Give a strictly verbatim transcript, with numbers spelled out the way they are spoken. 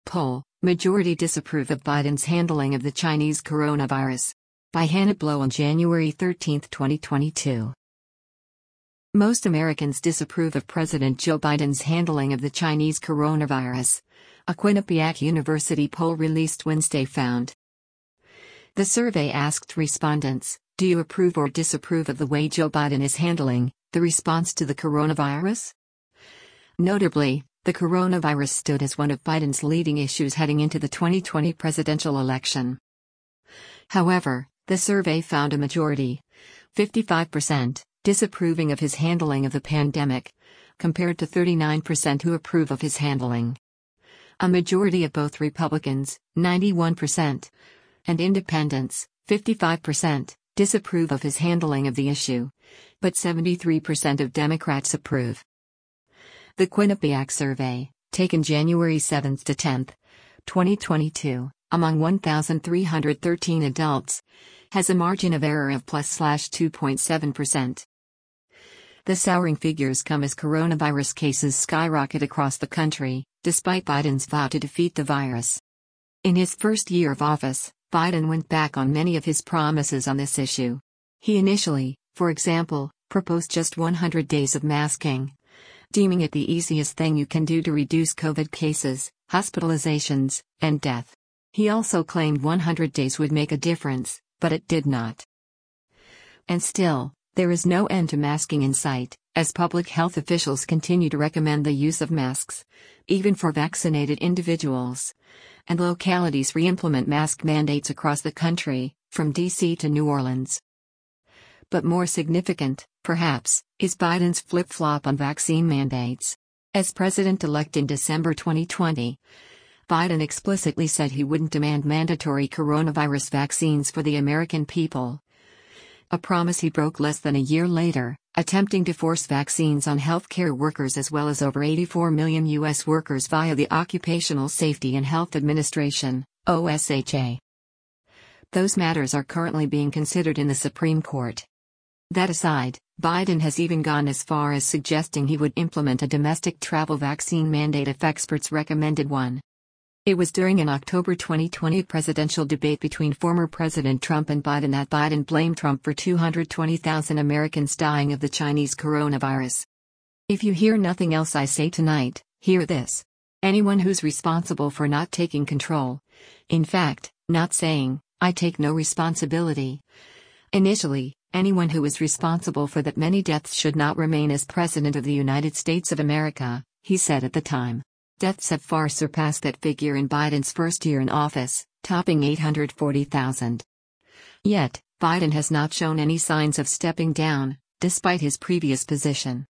poll, majority disapprove of Biden's handling of the Chinese coronavirus. By Hannah Blow on January thirteenth, twenty twenty-two. Most Americans disapprove of President Joe Biden's handling of the Chinese coronavirus, a Quinnipiac University poll released Wednesday found. The survey asked respondents, "Do you approve or disapprove of the way Joe Biden is handling the response to the coronavirus?" Notably, the coronavirus stood as one of Biden's leading issues heading into the twenty twenty presidential election. However, the survey found a majority, fifty-five percent, disapproving of his handling of the pandemic, compared to thirty-nine percent who approve of his handling. A majority of both Republicans, ninety-one percent, and independents, fifty-five percent, disapprove of his handling of the issue, but seventy-three percent of Democrats approve. The Quinnipiac survey, taken January seventh to tenth, twenty twenty-two, among one thousand three hundred thirteen adults, has a margin of error of plus slash two point seven percent. The souring figures come as coronavirus cases skyrocket across the country, despite Biden's vow to defeat the virus. In his first year of office, Biden went back on many of his promises on this issue. He initially, for example, proposed just one hundred days of masking, deeming it the easiest thing you can do to reduce COVID cases, hospitalizations, and death. He also claimed one hundred days would make a difference, but it did not. And still, there is no end to masking in sight, as public health officials continue to recommend the use of masks, even for vaccinated individuals, and localities re-implement mask mandates across the country, from D C to New Orleans. But more significant, perhaps, is Biden's flip-flop on vaccine mandates. As president-elect in December twenty twenty, Biden explicitly said he wouldn't demand mandatory coronavirus vaccines for the American people. A promise he broke less than a year later, attempting to force vaccines on healthcare workers as well as over eighty-four million U S workers via the Occupational Safety and Health Administration, O S H A. Those matters are currently being considered in the Supreme Court. That aside, Biden has even gone as far as suggesting he would implement a domestic travel vaccine mandate if experts recommended one. It was during an October twenty twenty presidential debate between former President Trump and Biden that Biden blamed Trump for two hundred twenty thousand Americans dying of the Chinese coronavirus. If you hear nothing else I say tonight, hear this. Anyone who's responsible for not taking control, in fact, not saying, "I take no responsibility." Initially, anyone who is responsible for that many deaths should not remain as President of the United States of America, he said at the time. Deaths have far surpassed that figure in Biden's first year in office, topping eight hundred forty thousand. Yet, Biden has not shown any signs of stepping down, despite his previous position.